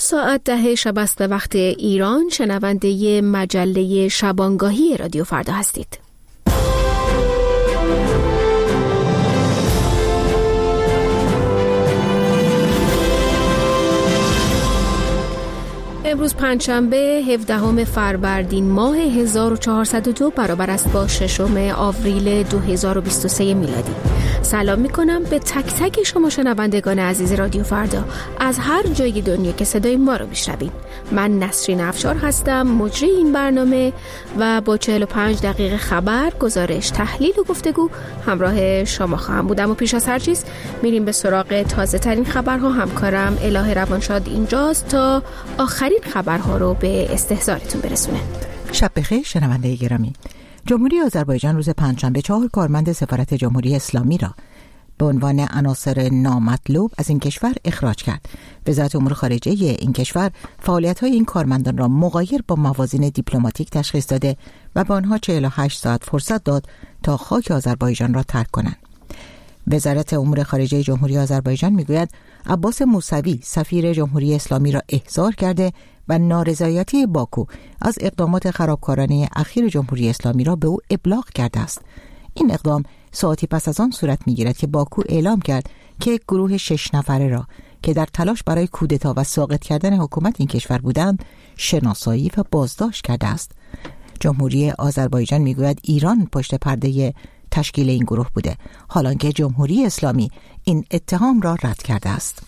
ساعت 10 شب است به وقت ایران. شنونده مجله شبانگاهی رادیو فردا هستید. امروز پنجشنبه 17 فروردین ماه 1402 برابر است با 6 آوریل 2023 میلادی. سلام میکنم به تک تک شما شنوندگان عزیز رادیو فردا از هر جای دنیا که صدای ما رو میشنوید. من نسرین افشار هستم، مجری این برنامه و با 45 دقیقه خبر، گزارش، تحلیل و گفتگو همراه شما خواهم بودم. و پیش از هر چیز میریم به سراغ تازه ترین خبرها. همکارم الهه روانشاد اینجاست تا آخرین خبرها رو به استحضارتون برسونه. شب بخیر شنونده گرامی. جمهوری آذربایجان روز پنجشنبه 4 کارمند سفارت جمهوری اسلامی را به عنوان عناصر نامطلوب از این کشور اخراج کرد. وزارت امور خارجه این کشور فعالیت‌های این کارمندان را مغایر با موازین دیپلماتیک تشخیص داده و به آنها 48 ساعت فرصت داد تا خاک آذربایجان را ترک کنند. وزارت امور خارجه جمهوری آذربایجان میگوید عباس موسوی سفیر جمهوری اسلامی را احضار کرده و نارضایتی باکو از اقدامات خرابکارانه اخیر جمهوری اسلامی را به او ابلاغ کرده است. این اقدام ساعتی پس از آن صورت می‌گیرد که باکو اعلام کرد که یک گروه 6 نفره را که در تلاش برای کودتا و ساقط کردن حکومت این کشور بودند شناسایی و بازداشت کرده است. جمهوری آذربایجان میگوید ایران پشت پرده تشکیل این گروه بوده، حالانکه جمهوری اسلامی این اتهام را رد کرده است.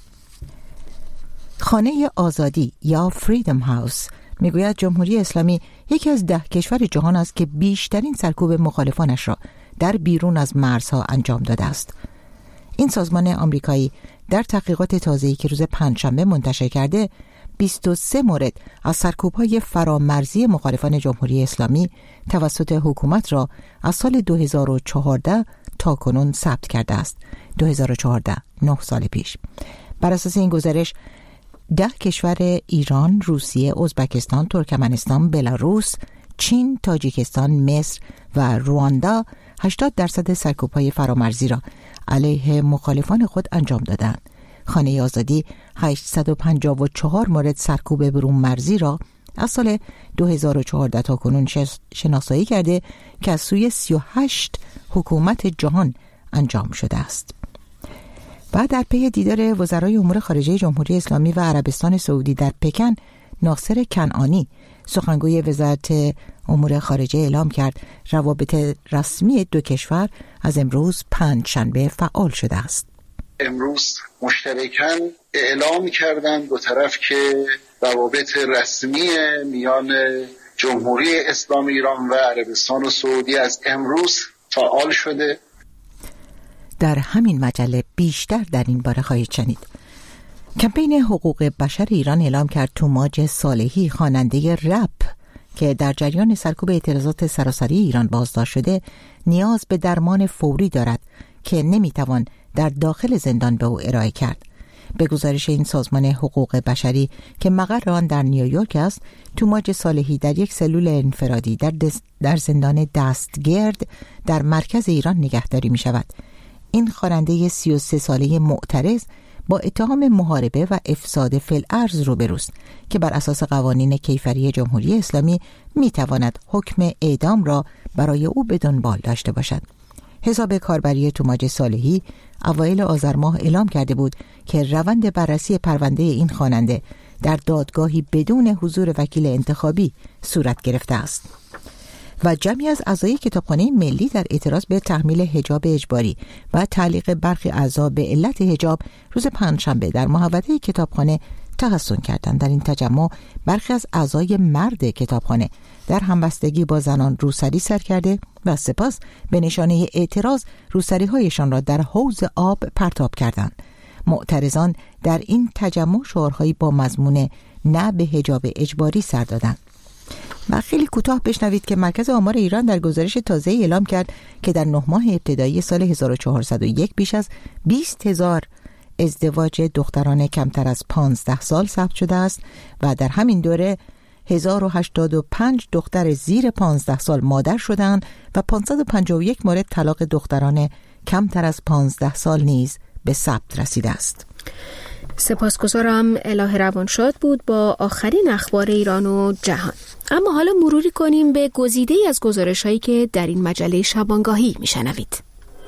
خانه آزادی یا فریدم هاوس میگوید جمهوری اسلامی یکی از 10 کشور جهان است که بیشترین سرکوب مخالفانش را در بیرون از مرزها انجام داده است. این سازمان آمریکایی در تحقیقات تازه‌ای که روز پنجشنبه منتشر کرده 23 مورد از سرکوب‌های فرامرزی مخالفان جمهوری اسلامی توسط حکومت را از سال 2014 تا کنون ثبت کرده است. 2014 9 سال پیش. بر اساس این گزارش 10 کشور ایران، روسیه، ازبکستان، ترکمنستان، بلاروس، چین، تاجیکستان، مصر و رواندا 80% سرکوب‌های فرامرزی را علیه مخالفان خود انجام دادند. خانه آزادی 854 مورد سرکوب برون مرزی را از سال 2014 تا کنون شناسایی کرده که از سوی 38 حکومت جهان انجام شده است. و در پی دیدار وزرای امور خارجه جمهوری اسلامی و عربستان سعودی در پکن، ناصر کنعانی سخنگوی وزارت امور خارجه اعلام کرد روابط رسمی دو کشور از امروز پنجشنبه فعال شده است. امروز مشترکاً اعلام کردند دو طرف که روابط رسمی میان جمهوری اسلامی ایران و عربستان و سعودی از امروز فعال شده. در همین مجله بیشتر در این باره خواهید شنید. کمپین حقوق بشر ایران اعلام کرد توماج صالحی خواننده رپ که در جریان سرکوب اعتراضات سراسری ایران بازداشت شده نیاز به درمان فوری دارد که نمیتوان در داخل زندان به او ارائه کرد. به گزارش این سازمان حقوق بشری که مقر آن در نیویورک است، توماج صالحی در یک سلول انفرادی در زندان دستگرد در مرکز ایران نگهداری می شود. این خواننده 33 ساله معترض با اتهام محاربه و افساد فی‌الارض روبروست که بر اساس قوانین کیفری جمهوری اسلامی می تواند حکم اعدام را برای او به دنبال داشته باشد. حساب کاربری توماج صالحی اوایل آذر ماه اعلام کرده بود که روند بررسی پرونده این خواننده در دادگاهی بدون حضور وکیل انتخابی صورت گرفته است. و جمعی از اعضای کتابخانه ملی در اعتراض به تحمیل حجاب اجباری و تعلیق برخی اعضا به علت حجاب روز پنجشنبه در محوطه کتابخانه تحصن کردند. در این تجمع برخی از اعضای مرد کتابخانه در همبستگی با زنان روسری سر کرده و سپس به نشانه اعتراض روسری‌هایشان را در حوض آب پرتاب کردند. معترضان در این تجمع شعارهایی با مضمون نه به حجاب اجباری سر دادند. و خیلی کوتاه بشنوید که مرکز آمار ایران در گزارش تازه اعلام کرد که در 9 ماه ابتدایی سال 1401 بیش از 20,000 ازدواج دختران کمتر از 15 سال ثبت شده است و در همین دوره 1085 دختر زیر 15 سال مادر شدند و 551 مورد طلاق دختران کمتر از 15 سال نیز به ثبت رسیده است. سپاسگزارم. الهه روانشاد بود با آخرین اخبار ایران و جهان. اما حالا مروری کنیم به گزیده‌ای از گزارش‌هایی که در این مجله شبانگاهی میشنوید.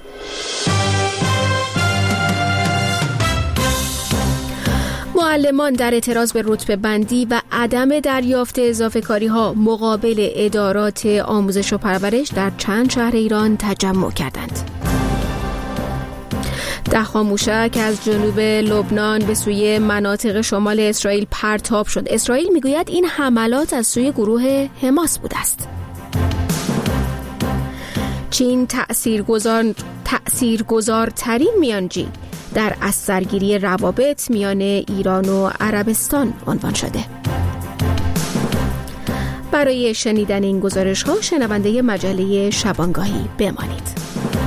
معلمان در اعتراض به رتبه بندی و عدم دریافت اضافه کاری ها مقابل ادارات آموزش و پرورش در چند شهر ایران تجمع کردند. 10 موشک از جنوب لبنان به سوی مناطق شمال اسرائیل پرتاب شد. اسرائیل میگوید این حملات از سوی گروه حماس بوده است. چین تأثیرگذارترین میانجی در از سرگیری روابط میان ایران و عربستان عنوان شده. برای شنیدن این گزارش‌ها شنونده مجله شبانگاهی بمانید.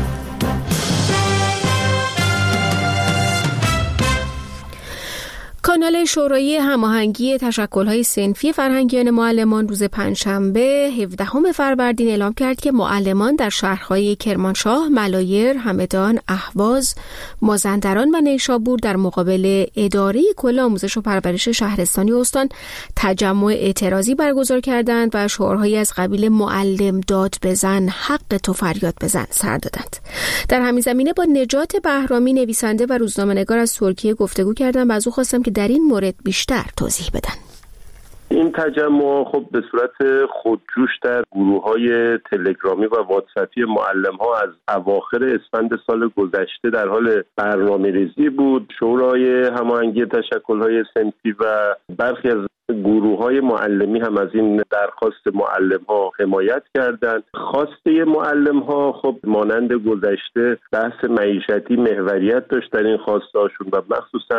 کانال شورای هماهنگی تشکل‌های صنفی فرهنگیان معلمان روز پنجشنبه 17 فروردین اعلام کرد که معلمان در شهرهای کرمانشاه، ملایر، همدان، اهواز، مازندران و نیشابور در مقابل اداره کل آموزش و پرورش شهرستانی استان تجمع اعتراضی برگزار کردند و شعارهایی از قبیل معلم داد بزن، حق تو فریاد بزن سر دادند. در همین زمینه با نجات بهرامی نویسنده و روزنامه‌نگار از ترکیه گفتگو کردم و از او خواستم که در این مورد بیشتر توضیح بدن. این تجمع خب به صورت خودجوش در گروه‌های تلگرامی و واتساپی معلم‌ها از اواخر اسفند سال گذشته در حال برنامه‌ریزی بود. شورای هماهنگی تشکل‌های صنفی و برخی از گروه‌های معلمی هم از این درخواست معلم‌ها حمایت کردند. خواسته معلم‌ها خب مانند گذشته بحث معیشتی محوریت داشت در این خواسته‌هاشون و مخصوصاً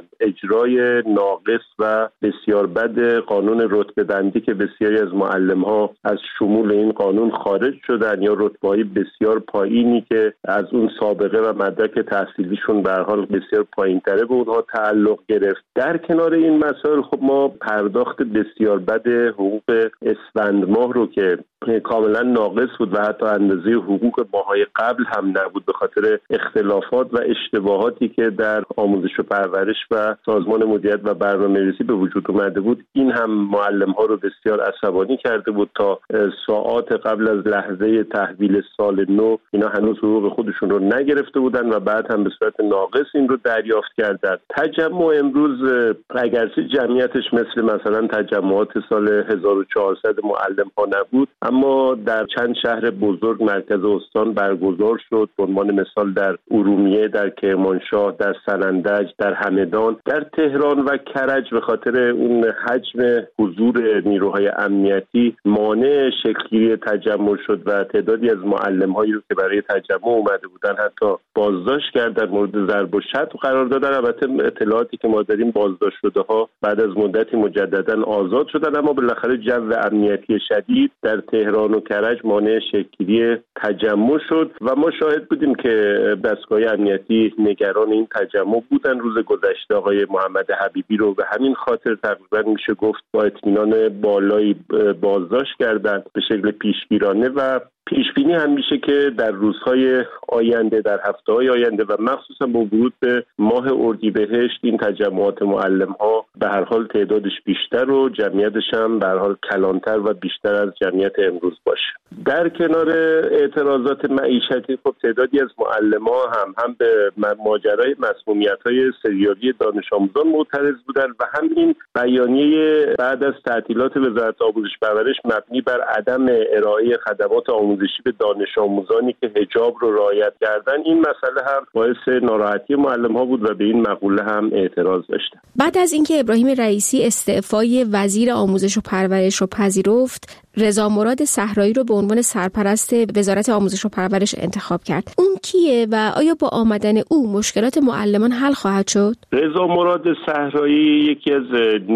اجرای ناقص و بسیار بد قانون رتبه بندی که بسیاری از معلم‌ها از شمول این قانون خارج شدن یا رتبه‌های بسیار پایینی که از اون سابقه و مدرک تحصیلیشون به هر حال بسیار پایین‌تره به اونها تعلق گرفت. در کنار این مسائل خب ما پرداخت بسیار بد حقوق اسفند ماه رو که کاملا ناقص بود و حتی اندازه حقوق ماهای قبل هم نبود به خاطر اختلافات و اشتباهاتی که در آموزش و پرورش و سازمان مدیریت و برنامه‌ریزی به وجود اومده بود، این هم معلم‌ها رو بسیار عصبانی کرده بود. تا ساعات قبل از لحظه تحویل سال نو اینا هنوز حقوق خودشون رو نگرفته بودن و بعد هم به صورت ناقص این رو دریافت کردن. تجمع امروز اگرچه جمعیتش مثلا تجمعات سال 1400 معلم‌ها نبود، اما در چند شهر بزرگ مرکز استان برگزار شد. به عنوان مثال در ارومیه، در کرمانشاه، در سنندج، در همدان، در تهران و کرج به خاطر اون حجم حضور نیروهای امنیتی مانع شکل‌گیری تجمع شد و تعدادی از معلم‌هایی رو که برای تجمع اومده بودن حتی بازداشت کردن، مورد ضرب و شتم قرار دادن. البته اطلاعاتی که ما داریم بازداشت شده‌ها بعد از مدتی مجددا آزاد شدن، اما بالاخره جو امنیتی شدید در تهران و کرج مانع شکل‌گیری تجمع شد و ما شاهد بودیم که دستگاه امنیتی نگران این تجمع بودن. روز گذشته آقای محمد حبیبی رو به همین خاطر تقریبا میشه گفت با اطمینان بالایی بازداشت کردن به شکل پیشگیرانه و پیش بینی هم میشه که در روزهای آینده، در هفته‌های آینده و مخصوصا با ورود به ماه اردیبهشت این تجمعات معلم‌ها به هر حال تعدادش بیشتر و جمعیتش هم به هر حال کلانتر و بیشتر از جمعیت امروز باشه. در کنار اعتراضات معیشتی خب تعدادی از معلم‌ها هم به ماجرای مسمومیت‌های سریالی دانش آموزان معترض بودند و هم این بیانیه بعد از تعطیلات وزارت آموزش و پرورش مبنی بر عدم ارائه خدمات آموزشی به دانش آموزانی که حجاب رو رعایت کردن، این مسئله هم باعث ناراحتی معلم‌ها بود و به این مقوله هم اعتراض داشتن. بعد از اینکه ابراهیم رئیسی استعفای وزیر آموزش و پرورش رو پذیرفت، رضا مراد صحرایی رو به عنوان سرپرست وزارت آموزش و پرورش انتخاب کرد. اون کیه و آیا با آمدن او مشکلات معلمان حل خواهد شد؟ رضا مراد صحرایی یکی از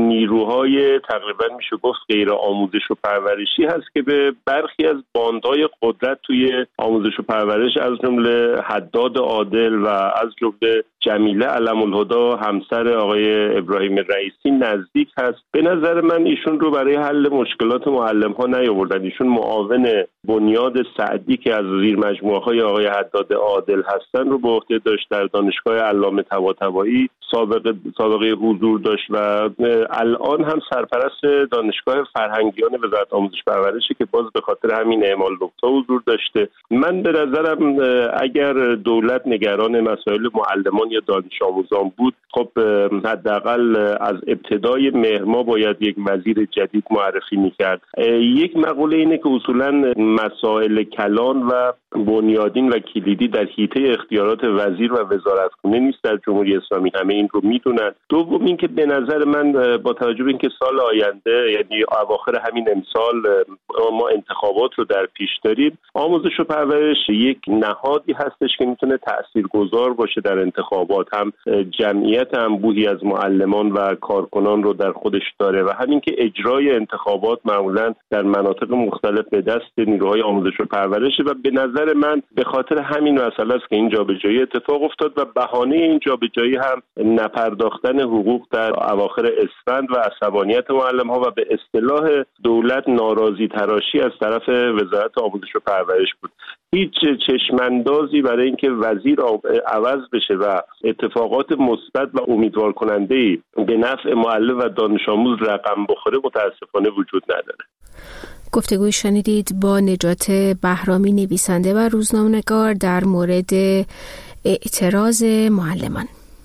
نیروهای تقریبا میشه گفت غیر آموزش و پرورشی هست که به برخی از باندهای قدرت توی آموزش و پرورش از جمله حداد عادل و از جمله جمیله علم الهدا همسر آقای ابراهیم رئیسی نزدیک هست. به نظر من ایشون رو برای حل مشکلات معلم‌ها نیاوردن. ایشون معاون بنیاد سعدی که از زیر مجموعه‌های آقای حداد عادل هستن رو به عهده داشت. در دانشگاه علامه طباطبایی سابقه حضور داشت و الان هم سرپرست دانشگاه فرهنگیان وزارت آموزش پرورشه که باز به خاطر همین اعمال نقطه حضور داشته. من به نظرم اگر دولت نگران مسائل معلمان یا دانش آموزان بود، خب حداقل از ابتدای مهر ماه باید یک وزیر جدید معرفی میکرد. یک مقوله اینه که اصولا مسائل کلان و بنیادین و کلیدی در حیطه اختیارات وزیر و وزارتخونه نیست در جمهوری اسلامی، همه این رو میدونن. دوم اینکه به نظر من با توجه به اینکه سال آینده یعنی اواخر همین امسال ما انتخابات رو در پیش داریم، آموزش و پرورش یک نهادی هستش که میتونه تاثیرگذار باشه در انتخابات، هم جمعیت انبوهی از معلمان و کارکنان رو در خودش داره و همین که اجرای انتخابات معمولا در مناطق مختلف به دست نیروهای آموزش و پرورش و به نظر من به خاطر همین مسئله است که این جابجایی اتفاق افتاد و بهانه این جابجایی هم نپرداختن حقوق در اواخر اسفند و عصبانیت معلم‌ها و به اصطلاح دولت ناراضی تراشی از طرف وزارت آموزش و پرورش بود. هیچ چشماندازی برای اینکه وزیر عوض بشه و اتفاقات مثبت و امیدوار کننده‌ای به نفع معلم و دانش آموز رقم بخوره متاسفانه وجود نداره. گفتگوی شنیدید با نجات بهرامی، نویسنده و روزنامه‌نگار، در مورد اعتراض معلمان.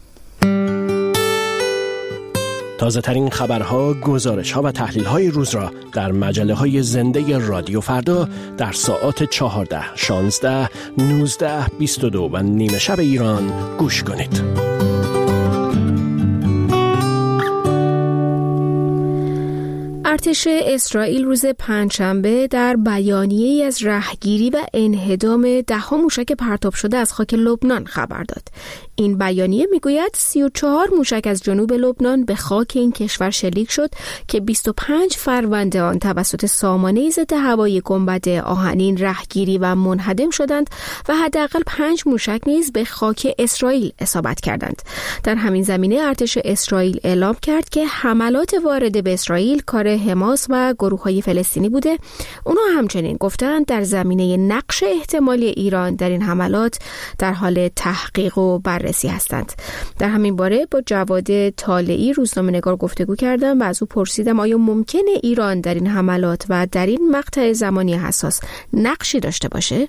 تازه ترین خبرها، گزارش‌ها و تحلیل‌های روز را در مجله‌های زنده رادیو فردا در ساعات 14، 16، 19، 22 و نیمه شب ایران گوش کنید. ارتش اسرائیل روز پنجشنبه در بیانیه‌ای از رهگیری و انهدام 10 موشک پرتاب شده از خاک لبنان خبر داد. این بیانیه میگوید 34 موشک از جنوب لبنان به خاک این کشور شلیک شد که 25 فروند آن توسط سامانه ضد هوایی گنبد آهنین رهگیری و منهدم شدند و حداقل 5 موشک نیز به خاک اسرائیل اصابت کردند. در همین زمینه ارتش اسرائیل اعلام کرد که حملات وارده به اسرائیل کار حماس و گروه‌های فلسطینی بوده. اونا همچنین گفتند در زمینه نقش احتمالی ایران در این حملات در حال تحقیق و بررسی هستند. در همین باره با جواد طالعی، روزنامه‌نگار، گفتگو کردم و از او پرسیدم آیا ممکنه ایران در این حملات و در این مقطع زمانی حساس نقشی داشته باشه؟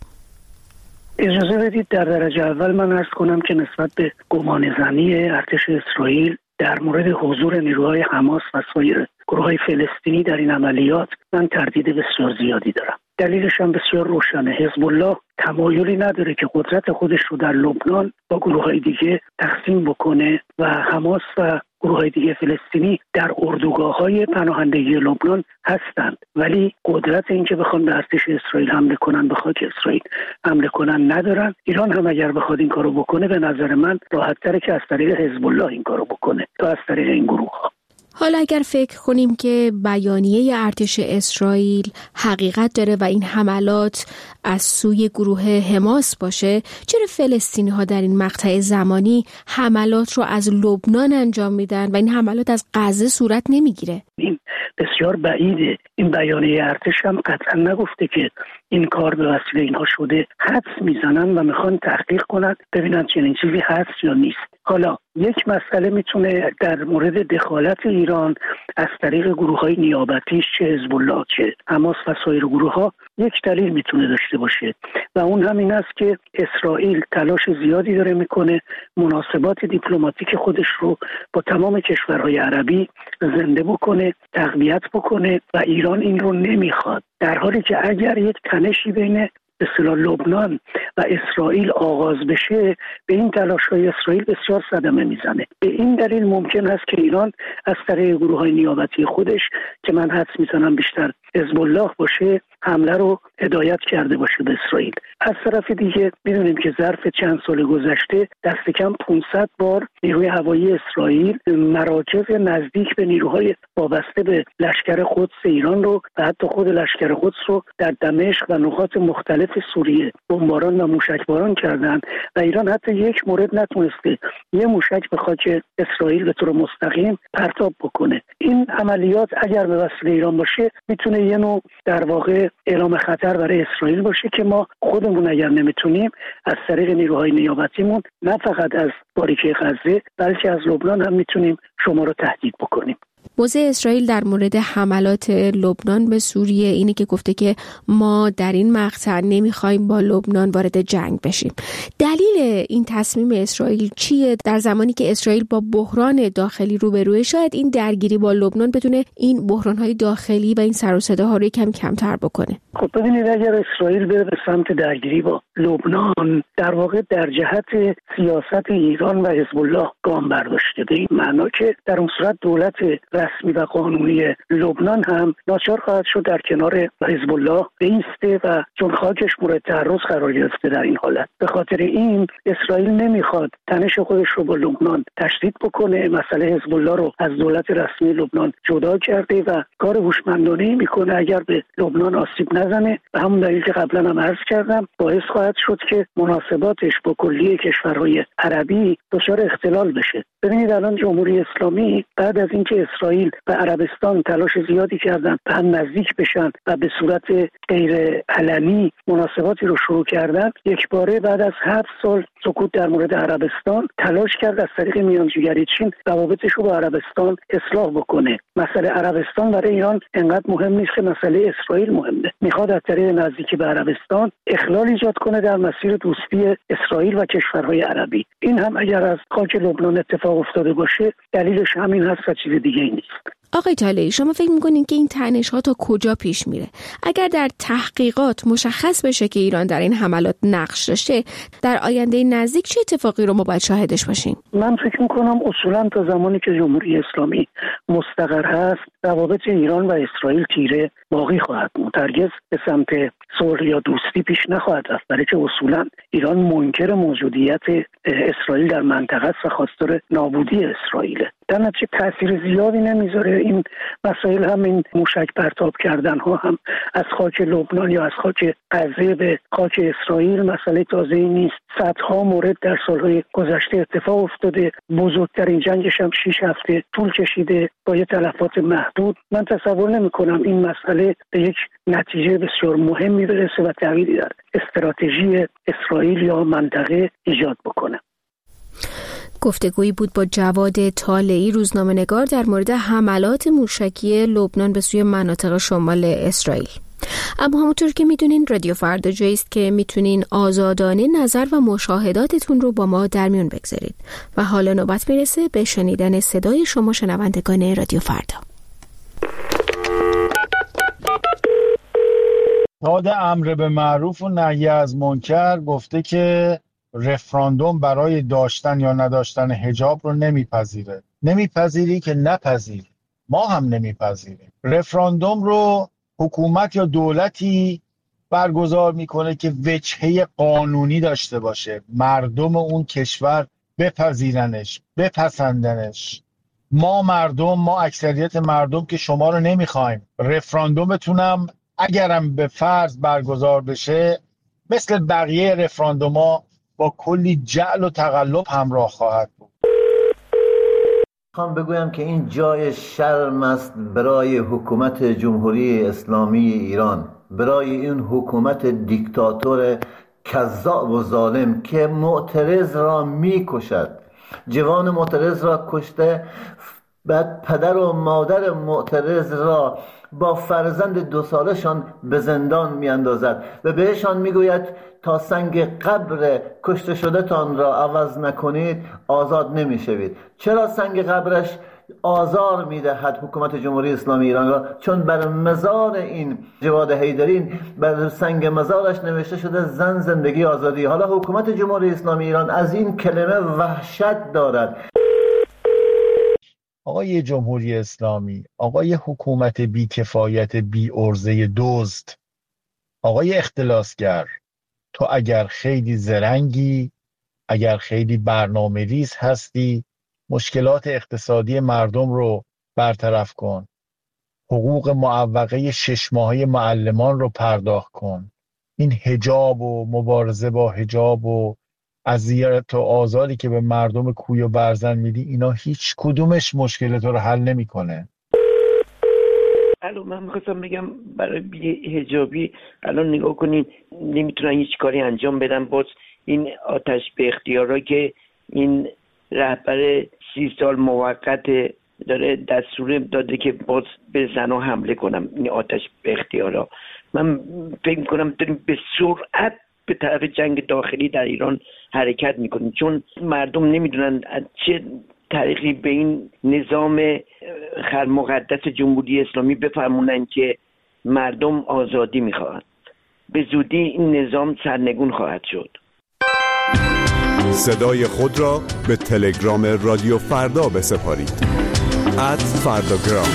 اجازه بدید در درجه اول من عرض کنم که نسبت به گمانه‌زنی ارتش اسرائیل در مورد حضور نیروهای حماس و سایر گروه‌های فلسطینی در این عملیات من تردید بسیار زیادی دارم. دلیلش هم بسیار روشنه. حزب الله تمایلی نداره که قدرت خودش رو در لبنان با گروه‌های دیگه تقسیم بکنه و حماس و گروه‌های دیگه فلسطینی در اردوگاه‌های پناهندگی لبنان هستند، ولی قدرت این که بخوان به ارتش اسرائیل حمله کنن، به خاک اسرائیل حمله کنن ندارن. ایران هم اگر بخواد این کارو بکنه به نظر من راحت‌تره که از طریق حزب الله این کارو بکنه تا از طریق این گروه‌ها. حالا اگر فکر کنیم که بیانیه ارتش اسرائیل حقیقت داره و این حملات از سوی گروه حماس باشه، چرا فلسطینی ها در این مقطع زمانی حملات رو از لبنان انجام میدن و این حملات از غزه صورت نمیگیره؟ این بسیار بعیده. این بیانیه ارتش هم قطعا نگفته که این کار به وسیله اینها شده. حدس میزنن و میخوان تحقیق کنن ببینن چنین چیزی هست یا نیست. حالا یک مسئله میتونه در مورد دخالت ایران از طریق گروه‌های نیابتیش، چه حزب الله چه حماس و سایر گروه‌ها، یک دلیل میتونه داشته باشه و اون هم این است که اسرائیل تلاش زیادی داره میکنه مناسبات دیپلماتیک خودش رو با تمام کشورهای عربی زنده بکنه، تقویت بکنه و ایران این رو نمیخواد، در حالی که اگر یک تنشی بین به اصطلاح لبنان و اسرائیل آغاز بشه به این تلاش‌های اسرائیل بسیار صدمه میزنه. به این دلیل ممکن است که ایران از طریق گروه‌های نیابتی خودش که من حدس میزنم بیشتر حزب الله باشه حمله رو هدایت کرده باشه به اسرائیل. از طرف دیگه میدونیم که ظرف چند سال گذشته دست کم 500 بار نیروی هوایی اسرائیل مراکز نزدیک به نیروهای وابسته به لشکر قدس ایران رو و حتی خود لشکر قدس رو در دمشق و نقاط مختلف مختلف سوریه بمباران و موشکباران کردن و ایران حتی یک مورد نتونسته یه موشک به خاک اسرائیل به طور مستقیم پرتاب بکنه. این عملیات اگر به وسیله ایران باشه میتونه یه نوع در واقع اعلام خطر برای اسرائیل باشه که ما خودمون اگر نمیتونیم از طریق نیروهای نیابتیمون نه فقط از باریکه غزه بلکه از لبنان هم میتونیم شما رو تهدید بکنیم. موضع اسرائیل در مورد حملات لبنان به سوریه اینه که گفته که ما در این مقطع نمیخوایم با لبنان وارد جنگ بشیم. دلیل این تصمیم اسرائیل چیه در زمانی که اسرائیل با بحران داخلی روبروه؟ شاید این درگیری با لبنان بتونه این بحران‌های داخلی و این سر و صداها رو کم کمتر بکنه. خب ببینید، اگر اسرائیل بره به سمت درگیری با لبنان در واقع در جهت سیاست ایران و حزب الله گام برداشته، به این معنا که در اون صورت دولت رسمی و قانونی لبنان هم ناچار خواهد شد در کنار حزب الله بایسته و چون خاکش مورد تعرض قرار گرفته در این حالت. به خاطر این اسرائیل نمیخواد تنش خودش رو با لبنان تشدید بکنه، مسئله حزب الله رو از دولت رسمی لبنان جدا کرده و کار هوشمندانه‌ای میکنه اگر به لبنان آسیب نزنه. به همون دلیل که قبلا هم عرض کردم باعث خواهد شد که مناسباتش با کلیه کشورهای عربی دچار اختلال بشه. ببینید الان جمهوری اسلامی بعد از اینکه اسرائیل و عربستان تلاش زیادی کردن به هم نزدیک بشن و به صورت غیر علنی مناسباتی رو شروع کردن، یک باره بعد از 7 سال سکوت در مورد عربستان تلاش کرد از طریق میانجیگری چین روابطش رو با عربستان اصلاح بکنه. مسئله عربستان برای ایران انقدر مهم نیست که مسئله اسرائیل مهمه. میخواد از طریق نزدیکی به عربستان اخلال ایجاد کنه در مسیر دوستی اسرائیل و کشورهای عربی. این هم اگر از خاک لبنان اتفاق افتاده باشه دلیلش همین هست و چیز دیگه ای نیست. آقای طالعی، شما فکر میکنین که این تنش‌ها تا کجا پیش میره؟ اگر در تحقیقات مشخص بشه که ایران در این حملات نقش داشته، در آینده نزدیک چه اتفاقی رو ما باید شاهدش باشیم؟ من فکر میکنم اصولا تا زمانی که جمهوری اسلامی مستقر هست روابط ایران و اسرائیل تیره باقی خواهد موند. هرگز به سمت صلح یا دوستی پیش نخواهد رفت، برای که اصولا ایران منکر موجودیت اسرائیل در منطقه است و خواستار نابودی اسرائیل. در نتیجه تاثیر زیادی نمیذاره این مسائل. هم این موشک پرتاب کردن ها هم از خاک لبنان یا از خاک غزه به خاک اسرائیل مسئله تازه‌ای نیست. صدها مورد در سالهای گذشته اتفاق افتاده. بزرگترین جنگش هم 6 هفته طول کشیده با یه تلفات محدود. من تصور نمی‌کنم این مسئله به یک نتیجه بسیار مهمی برسه و تغییری در استراتژی اسرائیل یا منطقه ایجاد بکنه. گفتگویی بود با جواد طالعی، روزنامه‌نگار، در مورد حملات موشکی لبنان به سوی مناطق شمال اسرائیل. اما همونطور که میدونین رادیو فردا جایی است که میتونین آزادانه نظر و مشاهداتتون رو با ما در میون بگذارید و حالا نوبت میرسه به شنیدن صدای شما شنوندگان رادیو فردا. داد امر به معروف و نهی از منکر گفته که رفراندوم برای داشتن یا نداشتن حجاب رو نمیپذیره. نمیپذیری که نپذیری، ما هم نمیپذیریم. رفراندوم رو حکومت یا دولتی برگزار میکنه که وجهه قانونی داشته باشه، مردم اون کشور بپذیرنش، بپسندنش. ما اکثریت مردم که شما رو نمیخوایم. رفراندومتونم اگرم به فرض برگزار بشه مثل بقیه رفراندوما با کلی جعل و تقلب همراه خواهد بود. میخوام بگویم که این جای شرم است برای حکومت جمهوری اسلامی ایران، برای این حکومت دیکتاتور کذاب و ظالم که معترض را میکشد. جوان معترض را کشته، بعد پدر و مادر معترض را با فرزند 2 سالشان به زندان میاندازد و بهشان میگوید تا سنگ قبر کشته شده تان را عوض نکنید آزاد نمیشوید. چرا سنگ قبرش آزار میدهد حکومت جمهوری اسلامی ایران را؟ چون بر مزار این جواد حیدری، بر سنگ مزارش نوشته شده زن، زندگی، آزادی. حالا حکومت جمهوری اسلامی ایران از این کلمه وحشت دارد. آقای جمهوری اسلامی، آقای حکومت بی‌کفایت، بی‌عرضه دزد، آقای اختلاسگر، تو اگر خیلی زرنگی، اگر خیلی برنامه‌ریز هستی، مشکلات اقتصادی مردم رو برطرف کن. حقوق معوقه 6 ماهه معلمان رو پرداخت کن. این حجاب و مبارزه با حجاب و اذیت و آزاری که به مردم کوی و برزن میدی، اینا هیچ کدومش مشکل تو رو حل نمیکنه. من میخواستم بگم برای بی‌حجابی الان نگاه کنین نمیتونن هیچ کاری انجام بدن، باز این آتش به اختیارا که این رهبر 30 سال موقت داره دستور داده که باز به زنها حمله کنم، این آتش به اختیارا. من فکر میکنم داریم به سرعت به طرف جنگ داخلی در ایران حرکت میکنیم، چون مردم نمیدونن از چه طریقی به این نظام خرمقدس جمهوری اسلامی بفرمونن که مردم آزادی میخواهند. به زودی این نظام سرنگون خواهد شد. صدای خود را به تلگرام رادیو فردا بسپارید. @فرداگرام.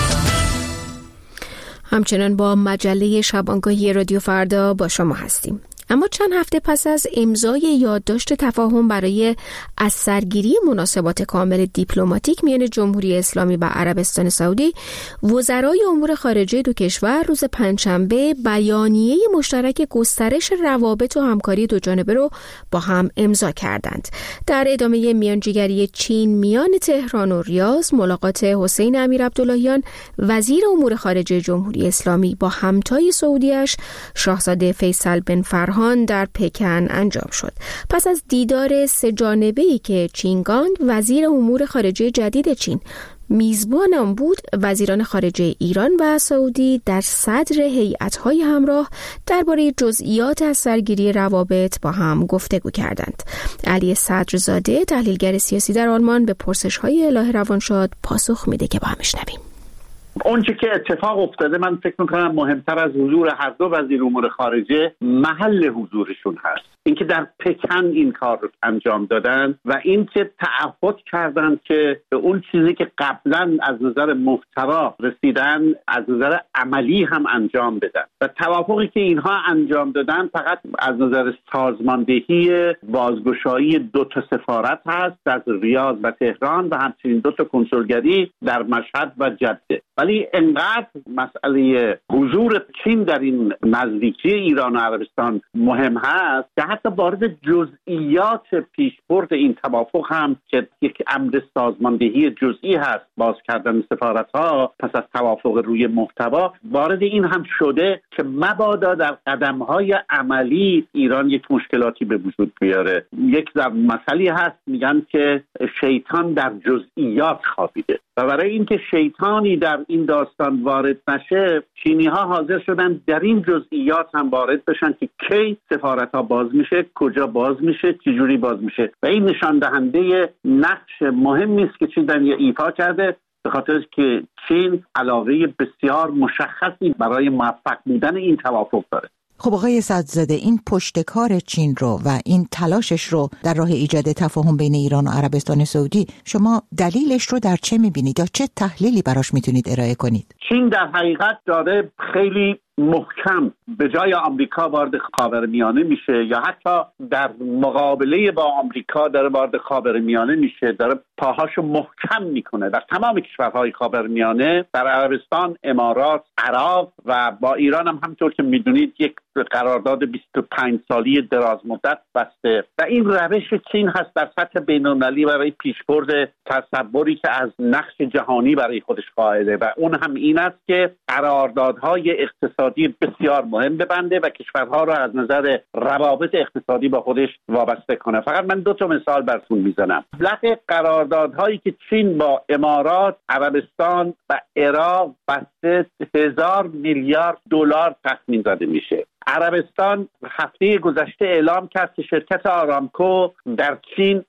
همچنان با مجله شبانگاهی رادیو فردا با شما هستیم. اما چند هفته پس از امضای یادداشت تفاهم برای از سرگیری مناسبات کامل دیپلماتیک میان جمهوری اسلامی و عربستان سعودی، وزرای امور خارجه دو کشور روز پنجشنبه بیانیه مشترک گسترش روابط و همکاری دو جانبه رو با هم امضا کردند. در ادامه میانجیگری چین میان تهران و ریاض، ملاقات حسین امیرعبداللهیان وزیر امور خارجه جمهوری اسلامی با همتای سعودیش شاهزاده فیصل بن فرهان در پکن انجام شد. پس از دیدار سه جانبه‌ای که چینگانگ وزیر امور خارجه جدید چین میزبان آن بود، وزیران خارجه ایران و سعودی در صدر هیئت‌های همراه درباره جزئیات از سرگیری روابط با هم گفتگو کردند. علی صدرزاده، تحلیلگر سیاسی در آلمان، به پرسش‌های الهه روانشاد پاسخ میده که با هم بشنویم. اونچه که اتفاق افتاده، من فکر میکنم مهمتر از حضور هر دو وزیر امور خارجه محل حضورشون هست. اینکه در پکن این کار رو انجام دادن و اینکه تعهد کردن که به اون چیزی که قبلا از نظر محتوا رسیدن از نظر عملی هم انجام بدن و توافقی که اینها انجام دادن فقط از نظر سازماندهی بازگشایی 2 سفارت هست، در ریاض و تهران و همچنین 2 کنسولگری در مشهد و جده. ولی انقدر مسئله حضور چین در این نزدیکی ایران و عربستان مهم هست که حتی وارد جزئیات پیشبرد این توافق هم که یک امر سازماندهی جزئی هست، باز کردن سفارت‌ها پس از توافق روی محتوا، وارد این هم شده که مبادا در قدم‌های عملی ایران یک مشکلاتی به وجود بیاره. یک مسئله هست میگن که شیطان در جزئیات خوابیده و برای اینکه شیطانی در این داستان وارد نشه، چینی‌ها حاضر شدن در این جزئیات هم وارد بشن که کی سفارت‌ها باز میشه، کجا باز میشه، چجوری باز میشه و این نشان دهنده نقش مهمی است که چین در ایفا کرده، به خاطر که چین علاقه بسیار مشخصی برای موفق بودن این توافق داره. خب آقای صدرزاده، این پشتکار چین رو و این تلاشش رو در راه ایجاد تفاهم بین ایران و عربستان سعودی، شما دلیلش رو در چه میبینید یا چه تحلیلی براش میتونید ارائه کنید؟ چین در حقیقت داره خیلی محکم به جای آمریکا وارد خاورمیانه میشه یا حتی در مقابله با آمریکا داره وارد خاورمیانه میشه، داره پاهاشو محکم میکنه در تمام کشورهای خاورمیانه، در عربستان، امارات، عراق و با ایران هم همطور که میدونید یک قرارداد 25 سالی دراز مدت بسته و این روش چین هست در سطح بین‌المللی برای پیشبرد تصوری که از نقش جهانی برای خودش قائله و اون هم این است که قراردادهای اقتصادی بسیار مهم ببنده و کشورها را از نظر روابط اقتصادی با خودش وابسته کنه. فقط من 2 مثال براتون میزنم. مبلغ قراردادهایی که چین با امارات، عربستان و عراق بسته 1000 میلیارد دلار تخمین زده میشه. عربستان هفته گذشته اعلام کرد که شرکت آرامکو در چین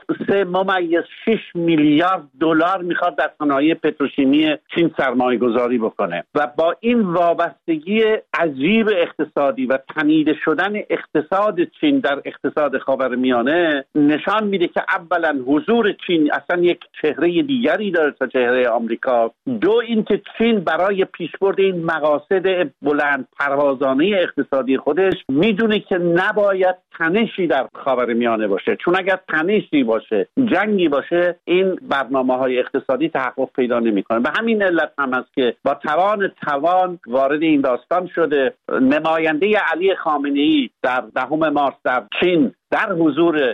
3.6 میلیارد دلار میخواد در صنایع پتروشیمی چین سرمایه گذاری بکنه و با این وابستگی عجیب اقتصادی و تنیده شدن اقتصاد چین در اقتصاد خاورمیانه نشان میده که اولا حضور چین اصلا یک چهره دیگری داره تا چهره آمریکا، 2 اینکه چین برای پیشبرد این مقاصد بلند پروازانه اقتصادی خودش میدونه که نباید تنشی در خاورمیانه باشه، چون اگر تنشی باشه، جنگی باشه، این برنامه‌های اقتصادی تحقق پیدا نمی‌کنه. به همین علت هم است که با توان وارد این داستان شده. نماینده علی خامنه‌ای در 10 مارس در چین در حضور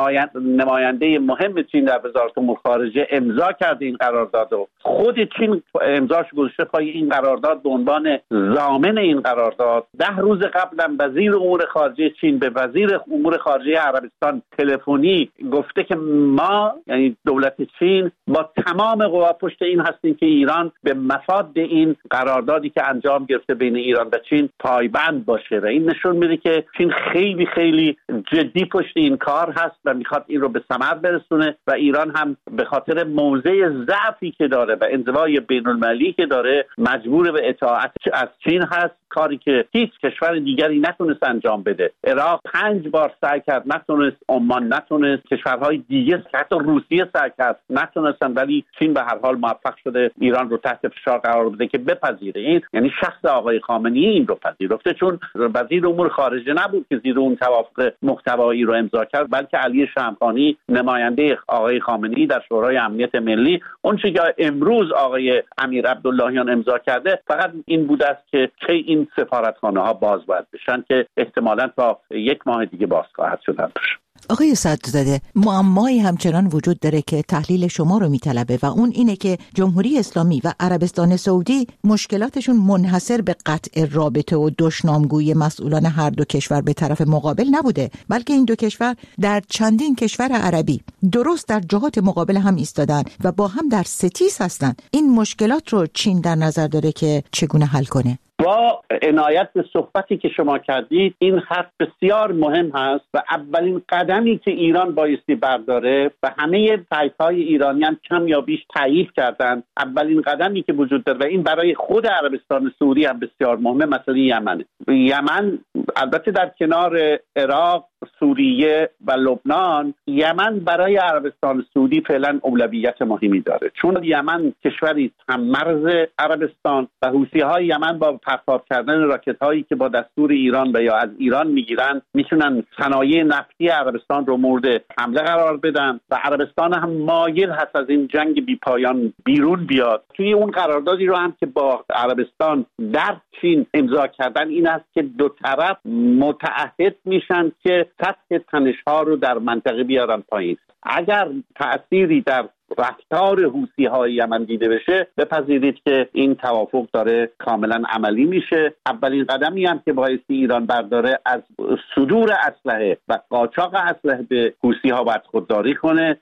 نماینده مهم چین در وزارت امور خارجه امضا کرد این قرارداد و خود چین امضاش گذاشته پای این قرارداد به عنوان ضامن این قرارداد. 10 روز قبلا وزیر امور خارجه چین به وزیر امور خارجه عربستان تلفنی گفته که ما، یعنی دولت چین، با تمام قوا پشت این هستیم که ایران به مفاد این قراردادی که انجام گرفته بین ایران و چین پایبند باشه و این نشون میده که چین خیلی خیلی جدی پشت این کار هست و میخواد این رو به ثمر برسونه و ایران هم به خاطر موضع ضعفی که داره و انزوای بین‌المللی که داره مجبور به اطاعت از چین هست، کاری که هیچ کشور دیگری نتونست انجام بده. عراق 5 بار سعی کرد نتونست، عمان نتونست، کشورهای دیگه حتی روسیه سعی کرد نتونستن، ولی چین به هر حال موفق شده ایران رو تحت فشار قرار بده که بپذیره. این یعنی شخص آقای خامنه‌ای این رو پذیرفته، چون وزیر امور خارجه نبود که زیر اون توافق محتوایی رو امضا کرد، بلکه علی شمخانی نماینده آقای خامنه‌ای در شورای امنیت ملی. اون چیزی که امروز آقای امیر عبداللهیان امضا کرده فقط این بوده است که این سفارتخانه‌ها باز باید بشن که احتمالاً تا 1 ماه دیگه باز خواهد شدن. آقای صدرزاده، معمایی همچنان وجود داره که تحلیل شما رو میطلبه و اون اینه که جمهوری اسلامی و عربستان سعودی مشکلاتشون منحصر به قطع رابطه و دشنامگویی مسئولان هر دو کشور به طرف مقابل نبوده، بلکه این دو کشور در چندین کشور عربی درست در جهات مقابل هم ایستادن و با هم در ستیز هستن. این مشکلات رو چین در نظر داره که چگونه حل کنه؟ با عنایت به صحبتی که شما کردید، این حرف بسیار مهم هست و اولین قدمی که ایران بایستی برداره و همه طیف‌های ایرانی هم کم یا بیش تایید کردن، اولین قدمی که وجود داره و این برای خود عربستان سعودی هم بسیار مهمه، مسئله یمنه. یمن البته در کنار عراق، سوریه و لبنان، یمن برای عربستان سعودی فعلا اولویت مهمی داره، چون یمن کشوری هم مرز عربستان و حوثی‌های یمن با پرتاب کردن راکت‌هایی که با دستور ایران و یا از ایران میگیرن میتونن صنایع نفتی عربستان رو مورد حمله قرار بدن و عربستان هم مایل هست از این جنگ بی‌پایان بیرون بیاد. توی اون قراردادی رو هم که با عربستان در چین امضا کردن این است که دو طرف متعهد میشن که سطح تنش‌ها رو در منطقه بیارن پایین. اگر تأثیری در رفتار حوثی‌های یمن دیده بشه، بپذیرید که این توافق داره کاملا عملی میشه. اولین قدمی هم که بایستی ایران برداره از صدور اسلحه و قاچاق اسلحه به حوثی‌ها باید خودداری کنه.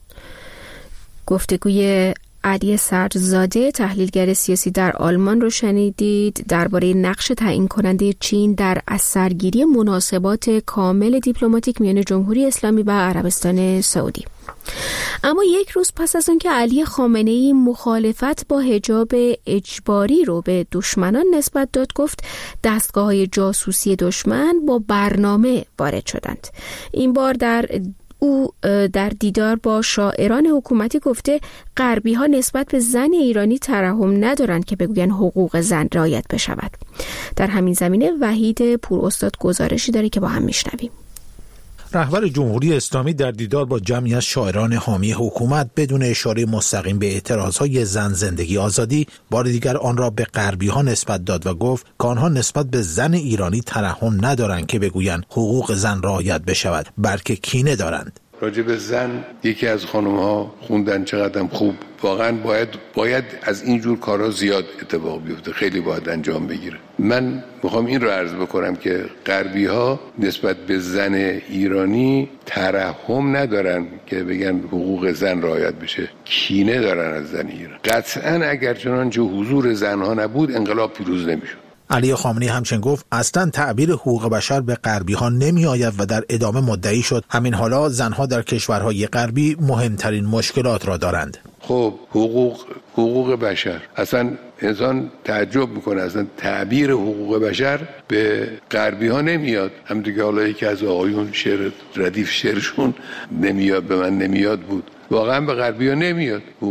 گفتگوی علی صدرزاده، تحلیلگر سیاسی در آلمان رو شنیدید درباره نقش تعیین کننده چین در اثرگیری مناسبات کامل دیپلماتیک میان جمهوری اسلامی و عربستان سعودی. اما 1 روز پس از آنکه علی خامنه‌ای مخالفت با حجاب اجباری رو به دشمنان نسبت داد، گفت دستگاه‌های جاسوسی دشمن با برنامه وارد شدند. این بار او در دیدار با شاعران حکومتی گفته غربی‌ها نسبت به زن ایرانی ترحم ندارند که بگوین حقوق زن رعایت بشود. در همین زمینه وحید پوراستاد گزارشی داره که با هم میشنویم. رهبر جمهوری اسلامی در دیدار با جمعی از شاعران حامی حکومت بدون اشاره مستقیم به اعتراضهای زن زندگی آزادی بار دیگر آن را به غربی‌ها نسبت داد و گفت که آنها نسبت به زن ایرانی ترحم ندارند که بگویند حقوق زن رعایت بشود، بلکه کینه دارند. راجع به زن یکی از خانم‌ها خوندن چقدرم خوب، واقعا باید از این جور کارها زیاد اتفاق بیفته، خیلی باید انجام بگیره. من میخوام این رو عرض بکنم که غربی‌ها نسبت به زن ایرانی ترحم ندارن که بگن حقوق زن رعایت بشه، کینه دارن از زن ایران. قطعاً اگر چنانچه حضور زنها نبود انقلاب پیروز نمیشد. علی خامنه‌ای همچنین گفت اصلا تعبیر حقوق بشر به غربی‌ها نمی‌آید و در ادامه مدعی شد همین حالا زنها در کشورهای غربی مهمترین مشکلات را دارند. خب حقوق بشر، اصلا انسان تعجب میکنه، اصلا تعبیر حقوق بشر به غربی‌ها نمیاد. همونطور که حالا یکی از آقایون شعر ردیف شعرشون نمیاد، به من نمیاد بود، واقعا به غربی‌ها نمیاد حقوق.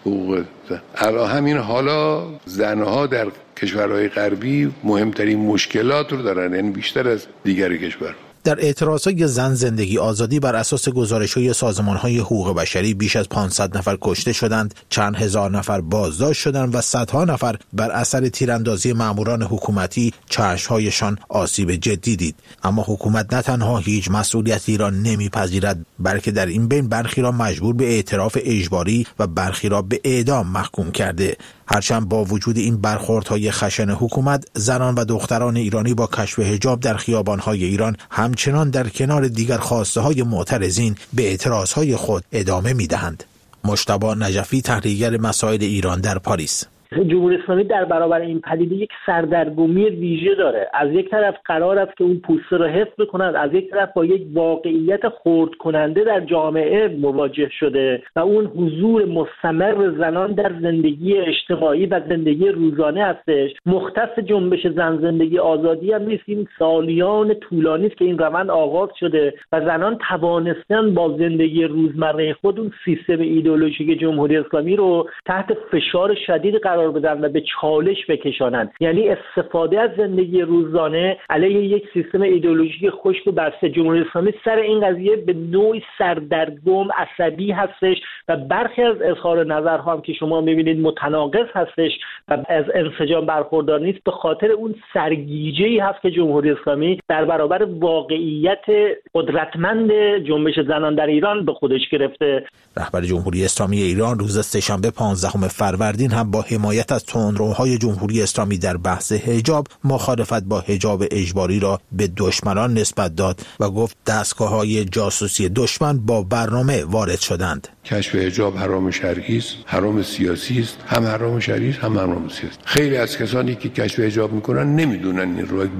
حقوق زن. الان همین حالا زنها در کشورهای غربی مهمترین مشکلات رو دارن، یعنی بیشتر از دیگر کشورها. در اعتراضهای زن زندگی آزادی بر اساس گزارش‌های سازمان‌های حقوق بشری بیش از 500 نفر کشته شدند، چند هزار نفر بازداشت شدند و صدها نفر بر اثر تیراندازی ماموران حکومتی چشم‌هایشان آسیب جدی دید. اما حکومت نه تنها هیچ مسئولیتی را نمی‌پذیرد، بلکه در این بین برخی را مجبور به اعتراف اجباری و برخی را به اعدام محکوم کرده. هرچند با وجود این برخوردهای خشن حکومت، زنان و دختران ایرانی با کشف حجاب در خیابان‌های ایران همچنان در کنار دیگر خواسته‌های معترضین به اعتراضهای خود ادامه می‌دهند. مجتبی نجفی، تحلیلگر مسائل ایران در پاریس: جمهوری اسلامی در برابر این پدیده یک سردرگمی ویژه داره. از یک طرف قرار است که اون پوسته رو حفظ کند، از یک طرف با یک واقعیت خرد کننده در جامعه مواجه شده و اون حضور مستمر زنان در زندگی اجتماعی و زندگی روزانه هستش. مختص جنبش زن زندگی آزادی هم نیست، این سالیان طولانی است که این روند آغاز شده و زنان توانستن با زندگی روزمره خود اون سیستم ایدئولوژیک جمهوری اسلامی رو تحت فشار شدید قرار بدن و به چالش بکشانند. یعنی استفاده از زندگی روزانه علیه یک سیستم ایدئولوژیک خشک و بسته. جمهوری اسلامی سر این قضیه به نوعی سردرگم عصبی هستش و برخی از اظهار نظرها هم که شما می‌بینید متناقض هستش و از انسجام برخوردار نیست، به خاطر اون سرگیجه‌ای هست که جمهوری اسلامی در برابر واقعیت قدرتمند جنبش زنان در ایران به خودش گرفته. رهبر جمهوری اسلامی ایران روز سه‌شنبه 15 فروردین هم با حمایت از تندروهای جمهوری اسلامی در بحث حجاب مخالفت با حجاب اجباری را به دشمنان نسبت داد و گفت دستگاه‌های جاسوسی دشمن با برنامه وارد شدند. کشف حجاب حرام شرعی است، حرام سیاسی است، هم حرام شرعی است هم حرام سیاسی. خیلی از کسانی که کشف حجاب میکنن نمیدونن این رو،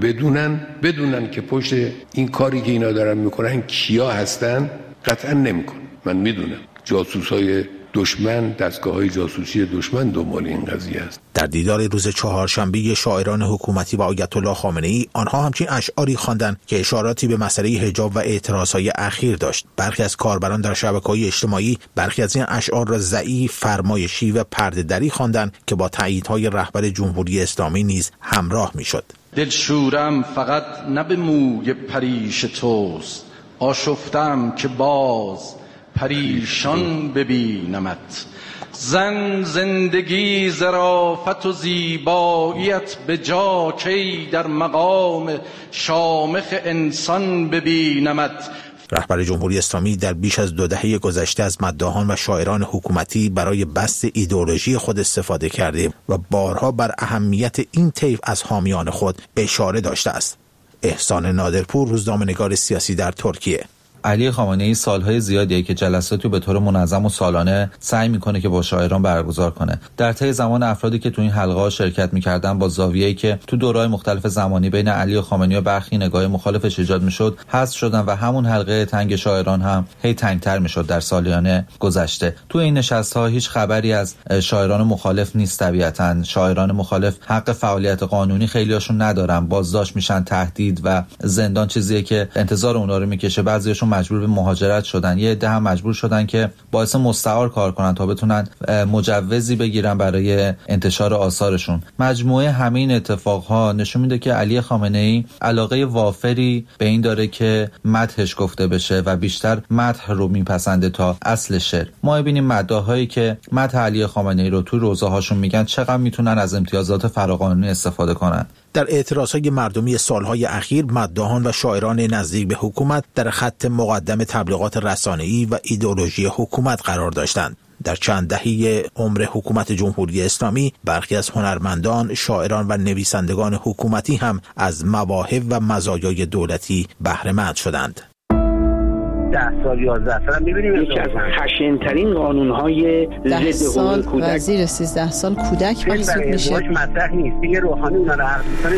بدونن که پشت این کاری که اینا دارن میکنن کیا هستن قطعا نمیکنن. من میدونم جاسوسای دشمن، دستگاه‌های جاسوسی دشمن دنبال این قضیه است. در دیدار روز چهارشنبه شاعران حکومتی و آیت الله خامنه‌ای، آنها همچین اشعاری خواندند که اشاراتی به مسئله حجاب و اعتراضهای اخیر داشت. برخی از کاربران در شبکه‌های اجتماعی برخی از این اشعار را ضعیف، فرمایشی و پرده‌دری خواندند که با تاییدهای رهبر جمهوری اسلامی نیز همراه می‌شد. دلشورم فقط نه به موی پریش توست، آشفتم که باز پریشان ببینمت. زن زندگی ظرافت و زیباییت به جا کی در مقام شامخ انسان ببینمت. رهبر جمهوری اسلامی در بیش از 2 دهه گذشته از مداحان و شاعران حکومتی برای بسط ایدئولوژی خود استفاده کرده و بارها بر اهمیت این طیف از حامیان خود اشاره داشته است. احسان نادرپور، روزنامه‌نگار سیاسی در ترکیه: علی خامنه‌ای سالهای زیادیه که جلساتی به طور منظم و سالانه سعی میکنه که با شاعران برگزار کنه. در طی زمان افرادی که تو این حلقه‌ها شرکت میکردن با زاویه‌ای که تو دوره‌های مختلف زمانی بین علی خامنه‌ای و برخی نگاه مخالفش ایجاد میشد حذف شدن و همون حلقه تنگ شاعران هم هی تنگتر میشد در سالیان گذشته. تو این نشست‌ها هیچ خبری از شاعران مخالف نیست. طبیعتاً شاعران مخالف حق فعالیت قانونی خیلیاشون ندارن، بازداشت میشن، تهدید و زندان چیزیه که انتظار اونها رو میکشه. بعضیاشون مجبور به مهاجرت شدن، یه عده هم مجبور شدن که باعث مستعار کار کنن تا بتونن مجوزی بگیرن برای انتشار آثارشون. مجموعه همین اتفاقها نشون میده که علی خامنه‌ای علاقه وافری به این داره که مدحش گفته بشه و بیشتر مدح رو میپسنده تا اصل شعر. ما ببینیم مداحایی که مدح علی خامنه‌ای رو تو روزه هاشون میگن چقدر میتونن از امتیازات فراقانونی استفاده کنن. در اعتراضهای مردمی سالهای اخیر، مداحان و شاعران نزدیک به حکومت در خط مقدم تبلیغات رسانه‌ای و ایدئولوژی حکومت قرار داشتند. در چند دهه عمر حکومت جمهوری اسلامی، برخی از هنرمندان، شاعران و نویسندگان حکومتی هم از مواهب و مزایای دولتی بهره مند شدند. 10 سال 11 سال می‌بینیم یکی از خشن‌ترین قانون‌های ضد حقوق کودک و زیر 13 سال کودک محسوب میشه. مطرح نیست. دیگه روحانی اونا رو حرف می‌زنه.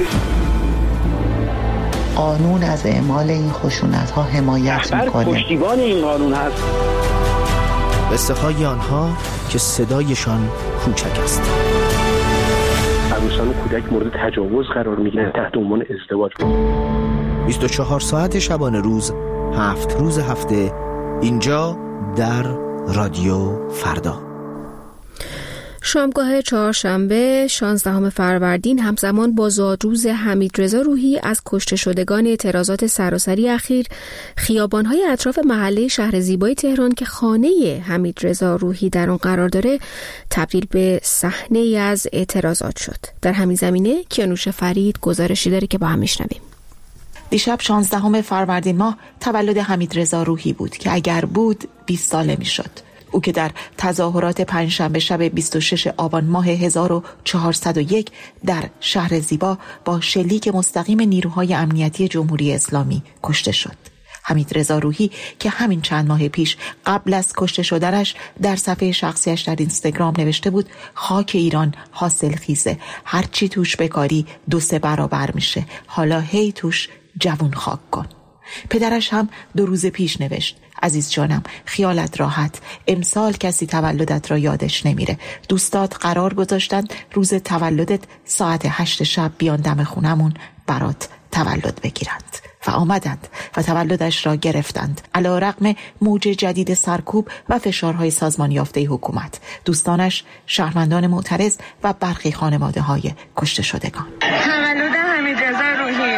قانون از اعمال این خشونت‌ها حمایت می‌کنه. پشتیبان این قانون هست. قصه های آنها که صدایشان کوچک است. عروسان و کودک مورد تجاوز قرار می‌گیرند تحت عنوان ازدواج. 24 ساعت شبانه روز، 7 روز هفته، اینجا در رادیو فردا. شامگاه چهارشنبه 16 فروردین همزمان با زادروز حمیدرضا روحی از کشته شدگان اعتراضات سراسری اخیر، خیابان‌های اطراف محله شهر زیبای تهران که خانه حمیدرضا روحی در آن قرار داره تبدیل به صحنه‌ای از اعتراضات شد. در همین زمینه کیانوش فرید گزارشی داره که با هم میشنویم. دیشب 16 فروردین ماه تولد حمیدرضا روحی بود که اگر بود 20 ساله میشد. او که در تظاهرات پنجشنبه شب 26 آبان ماه 1401 در شهر زیبا با شلیک مستقیم نیروهای امنیتی جمهوری اسلامی کشته شد. حمیدرضا روحی که همین چند ماه پیش قبل از کشته شدنش در صفحه شخصیش در اینستاگرام نوشته بود خاک ایران حاصل خیزه، هرچی توش بکاری 2-3 برابر میشه، حالا هی توش جوون خاک کن. پدرش هم 2 روز پیش نوشت عزیز جانم خیالت راحت، امسال کسی تولدت را یادش نمیره. دوستات قرار گذاشتن روز تولدت ساعت 8 شب بیان دم خونمون برات تولد بگیرند و آمدند و تولدش را گرفتند. علی‌رغم موج جدید سرکوب و فشارهای سازمان یافته حکومت، دوستانش، شهروندان معترض و برخی خانواده‌های کشته شدگان. تولد حمیدرضا روحی.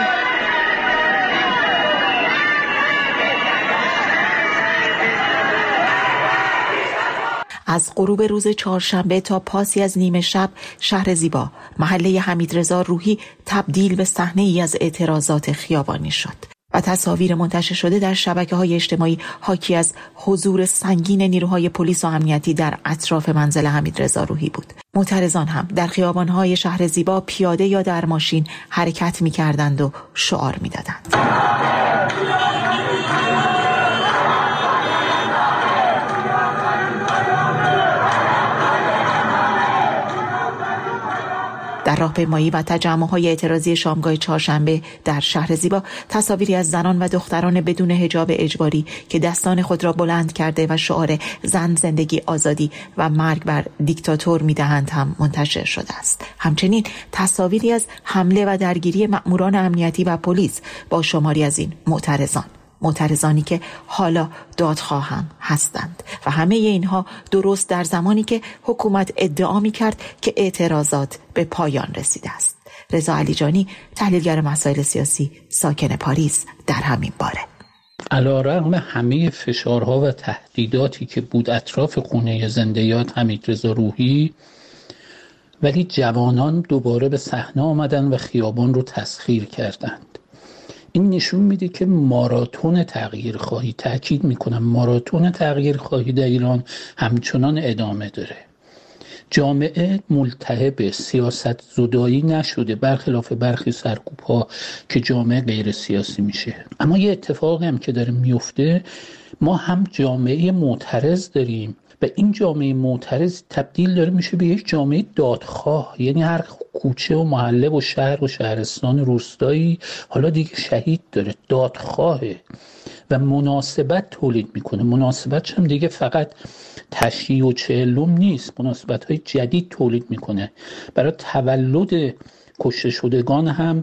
از غروب روز چهارشنبه تا پاسی از نیمه شب شهر زیبا، محله حمیدرضا روحی تبدیل به صحنه‌ای از اعتراضات خیابانی شد و تصاویر منتشر شده در شبکه‌های اجتماعی حاکی از حضور سنگین نیروهای پلیس و امنیتی در اطراف منزل حمیدرضا روحی بود. معترضان هم در خیابان‌های شهر زیبا پیاده یا در ماشین حرکت می‌کردند و شعار می‌دادند. در راهپیمایی و تجمع‌های اعتراضی شامگاه چهارشنبه در شهر زیبا تصاویری از زنان و دختران بدون حجاب اجباری که دستان خود را بلند کرده و شعار زن زندگی آزادی و مرگ بر دیکتاتور می‌دهند هم منتشر شده است. همچنین تصاویری از حمله و درگیری مأموران امنیتی و پلیس با شماری از این معترضانی که حالا دادخواه هم هستند و همه اینها درست در زمانی که حکومت ادعا می‌کرد که اعتراضات به پایان رسیده است. رضا علیجانی، تحلیلگر مسائل سیاسی ساکن پاریس، در همین باره علی‌رغم همه فشارها و تهدیداتی که بود اطراف خونه زنده‌یاد حمیدرضا روحی، ولی جوانان دوباره به صحنه آمدن و خیابان رو تسخیر کردند. این نشون میده که ماراتون تغییرخواهی، تأکید میکنم ماراتون تغییرخواهی در ایران همچنان ادامه داره. جامعه ملتهب، سیاست زدایی نشده، برخلاف برخی سرکوب‌ها که جامعه غیر سیاسی میشه. اما یه اتفاقی هم که داره میفته، ما هم جامعه معترض داریم و این جامعه معترض تبدیل داره میشه به یک جامعه دادخواه. یعنی هر کوچه و محله و شهر و شهرستان روستایی حالا دیگه شهید داره، دادخواهه و مناسبت تولید میکنه. مناسبت هم دیگه فقط تشییع و چهلم نیست، مناسبت های جدید تولید میکنه. برای تولد کشته شدگان هم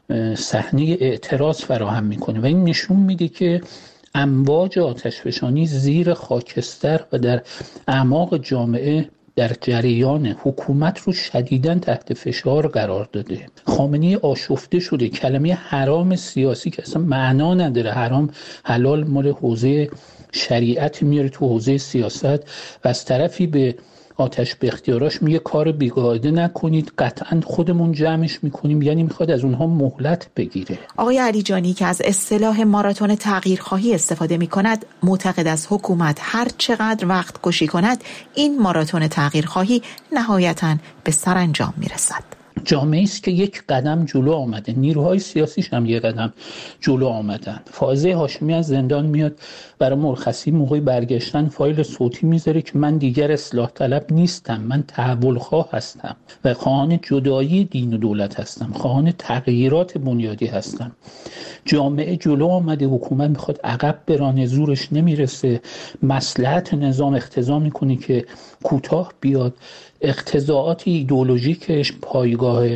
صحنه اعتراض فراهم میکنه و این نشون میده که امواج آتشفشانی زیر خاکستر و در اعماق جامعه در جریان، حکومت رو شدیداً تحت فشار قرار داده. خامنه‌ای آشفته شده. کلمه حرام سیاسی که اصلا معنا نداره، حرام حلال مال حوزه شریعت میاره تو حوزه سیاست و از طرفی به آتش به اختیاراش میگه کار بیقاعده نکنید، قطعا خودمون جمعش میکنیم، یعنی میخواد از اونها مهلت بگیره. آقای علیجانی که از اصطلاح ماراتون تغییرخواهی استفاده میکند، معتقد از حکومت هر چقدر وقت کشی کند این ماراتون تغییرخواهی نهایتاً به سرانجام میرسد. جامعه است که یک قدم جلو آمده، نیروهای سیاسیش هم یک قدم جلو آمدن. فائزه هاشمی از زندان میاد، برای مرخصی موقع برگشتن فایل صوتی میذاره که من دیگر اصلاح طلب نیستم، من تحول خواه هستم و خواهان جدایی دین و دولت هستم، خواهان تغییرات بنیادی هستم. جامعه جلو آمده، حکومت میخواد عقب برانه، زورش نمیرسه، مصلحت نظام اقتضا میکنه که کوتاه بیاد، اقتضاعات ایدئولوژیکش، پایگاه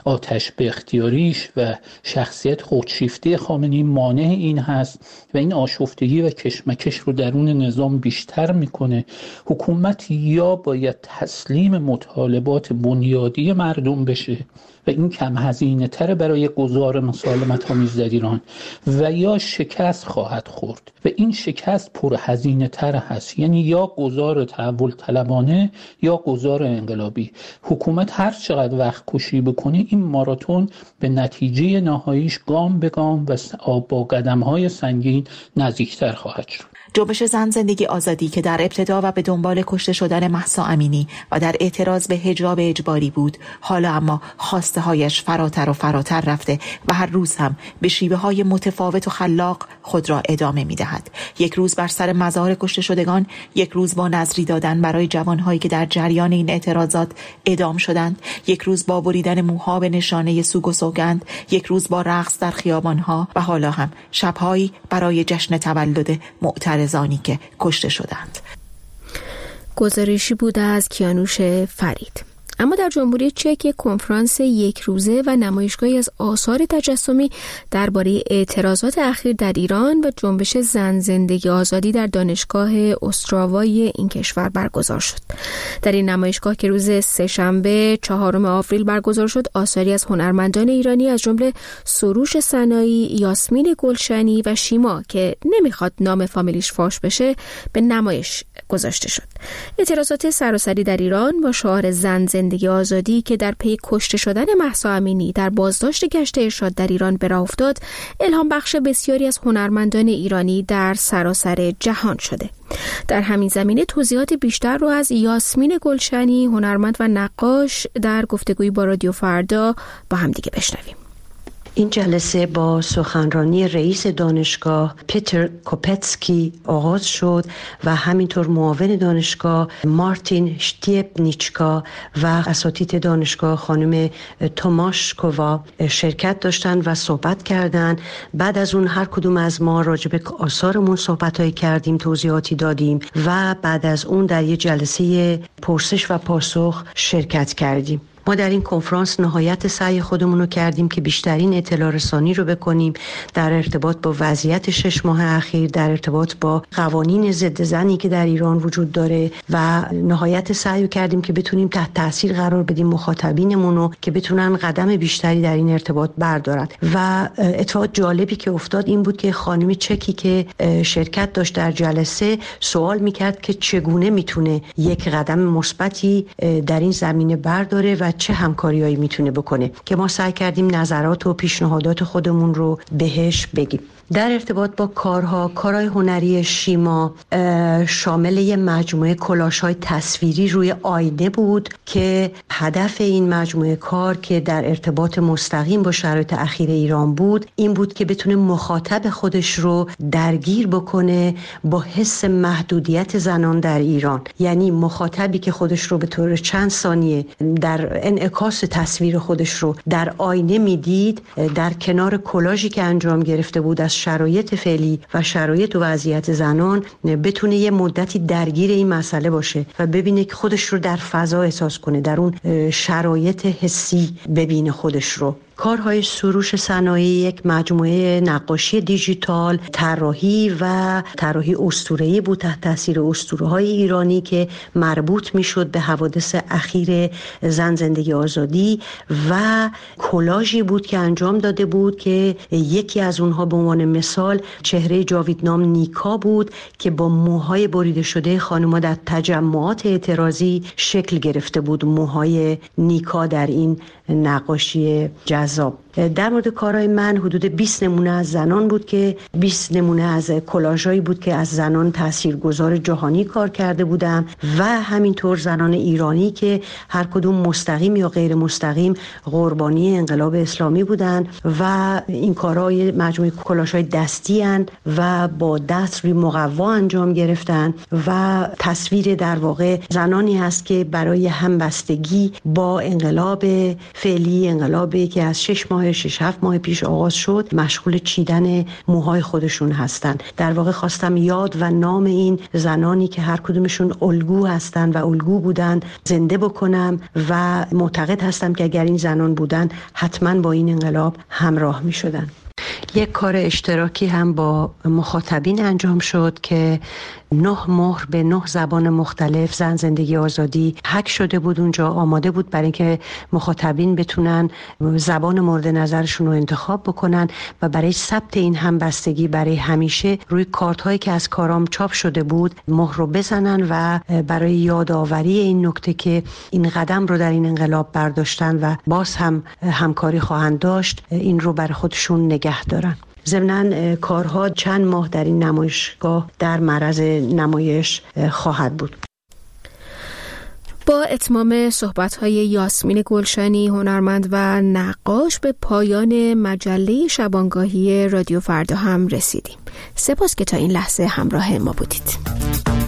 آتش به اختیاریش و شخصیت خودشیفته خامنه‌ای مانع این هست و این آشفتگی و کشمکش رو درون نظام بیشتر میکنه. حکومت یا باید تسلیم مطالبات بنیادی مردم بشه و این کم هزینه تر برای گذار مسالمت آمیز در ایران و یا شکست خواهد خورد و این شکست پر هزینه تر هست، یعنی یا گذار تحول طلبانه یا گذار انقلابی. حکومت هر چقدر وقت کشی بکنه این ماراتون به نتیجه نهاییش گام به گام و با قدم‌های سنگین نزدیکتر خواهد شد. جنبش زن زندگی آزادی که در ابتدا و به دنبال کشته شدن مهسا امینی و در اعتراض به حجاب اجباری بود، حالا اما خواسته هایش فراتر و فراتر رفته و هر روز هم به شیوه های متفاوت و خلاق خود را ادامه می دهد. یک روز بر سر مزار کشته شدگان، یک روز با نذری دادن برای جوانهایی که در جریان این اعتراضات اعدام شدند، یک روز با بریدن موها به نشانه سوگ و سوگند، یک روز با رقص در خیابانها و حالا هم شبهایی برای جشن تولد معترضانی که کشته شدند. گزارشی بود از کیانوش فرید. اما در جمهوری چک کنفرانس یک روزه و نمایشگاهی از آثار تجسمی درباره اعتراضات اخیر در ایران و جنبش زن زندگی آزادی در دانشگاه استراوای این کشور برگزار شد. در این نمایشگاه که روز سه‌شنبه 4 آوریل برگزار شد، آثاری از هنرمندان ایرانی از جمله سروش سنایی، یاسمین گلشنی و شیما که نمیخواد نام فامیلیش فاش بشه به نمایش گذاشته شد. اعتراضات سراسری در ایران با شعار زن زندگی آزادی که در پی کشته شدن مهسا امینی در بازداشت گشت ارشاد در ایران به راه افتاد، الهام بخش بسیاری از هنرمندان ایرانی در سراسر جهان شده. در همین زمینه توضیحات بیشتر رو از یاسمین گلشنی، هنرمند و نقاش، در گفتگویی با رادیو فردا با هم دیگه بشنویم. این جلسه با سخنرانی رئیس دانشگاه پیتر کوپتسکی آغاز شد و همینطور معاون دانشگاه مارتین شتیپنیچکا و اساتید دانشگاه خانم توماشکووا شرکت داشتند و صحبت کردند. بعد از اون هر کدوم از ما راجع به آثارمون صحبت‌هایی کردیم، توضیحاتی دادیم و بعد از اون در یه جلسه پرسش و پاسخ شرکت کردیم. ما در این کنفرانس نهایت سعی خودمون رو کردیم که بیشترین اطلاع رسانی رو بکنیم در ارتباط با وضعیت 6 ماه اخیر، در ارتباط با قوانین ضد زنی که در ایران وجود داره و نهایت سعی رو کردیم که بتونیم تحت تاثیر قرار بدیم مخاطبینمون رو که بتونن قدم بیشتری در این ارتباط بردارن. و اتفاق جالبی که افتاد این بود که خانم چکی که شرکت داشت در جلسه سوال میکرد که چگونه میتونه یک قدم مثبتی در این زمینه برداره و چه همکاریایی میتونه بکنه، که ما سعی کردیم نظرات و پیشنهادات خودمون رو بهش بگیم. در ارتباط با کارهای هنری شیما شامل یه مجموعه کلاش‌های تصویری روی آینه بود که هدف این مجموعه کار که در ارتباط مستقیم با شرایط اخیر ایران بود این بود که بتونه مخاطب خودش رو درگیر بکنه با حس محدودیت زنان در ایران. یعنی مخاطبی که خودش رو به طور چند ثانیه در انعکاس تصویر خودش رو در آینه میدید، در کنار کلاژی که انجام گرفته بود از شرایط فعلی و شرایط و وضعیت زنان، بتونه یه مدتی درگیر این مسئله باشه و ببینه که خودش رو در فضا احساس کنه، در اون شرایط حسی ببینه خودش رو. کارهای سروش سنایی یک مجموعه نقاشی دیجیتال، طراحی اسطوره‌ای بود تحت تاثیر اسطوره‌های ایرانی که مربوط میشد به حوادث اخیر زن زندگی آزادی و کلاژی بود که انجام داده بود که یکی از اونها به عنوان مثال چهره جاویدنام نیکا بود که با موهای بریده شده خانم‌ها در تجمعات اعتراضی شکل گرفته بود. موهای نیکا در این نقاشی جذاب. در مورد کارهای من حدود 20 نمونه از زنان بود که 20 نمونه از کلاژهایی بود که از زنان تاثیرگذار جهانی کار کرده بودم و همینطور زنان ایرانی که هر کدوم مستقیم یا غیر مستقیم قربانی انقلاب اسلامی بودند و این کارهای مجموعه کلاژهای دستی اند و با دست روی مقوا انجام گرفتن و تصویر در واقع زنانی هست که برای همبستگی با انقلاب فعلی انقلابی که از 6-7 ماه پیش آغاز شد مشغول چیدن موهای خودشون هستن. در واقع خواستم یاد و نام این زنانی که هر کدومشون الگو هستن و الگو بودن زنده بکنم و معتقد هستم که اگر این زنان بودن حتما با این انقلاب همراه می شدن. یک کار اشتراکی هم با مخاطبین انجام شد که 9 مهر به 9 زبان مختلف زن زندگی آزادی هک شده بود. اونجا آماده بود برای اینکه مخاطبین بتونن زبان مورد نظرشون رو انتخاب بکنن و برای ثبت این همبستگی برای همیشه روی کارت هایی که از کارام چاپ شده بود مهر رو بزنن و برای یادآوری این نکته که این قدم رو در این انقلاب برداشتن و باز هم همکاری خواهند داشت این رو برای خودشون نگه دارن. ضمناً کارها چند ماه در این نمایشگاه در معرض نمایش خواهد بود. با اتمام صحبت‌های یاسمین گلشنی هنرمند و نقاش به پایان مجله شبانگاهی رادیو فردا هم رسیدیم. سپاس که تا این لحظه همراه ما بودید.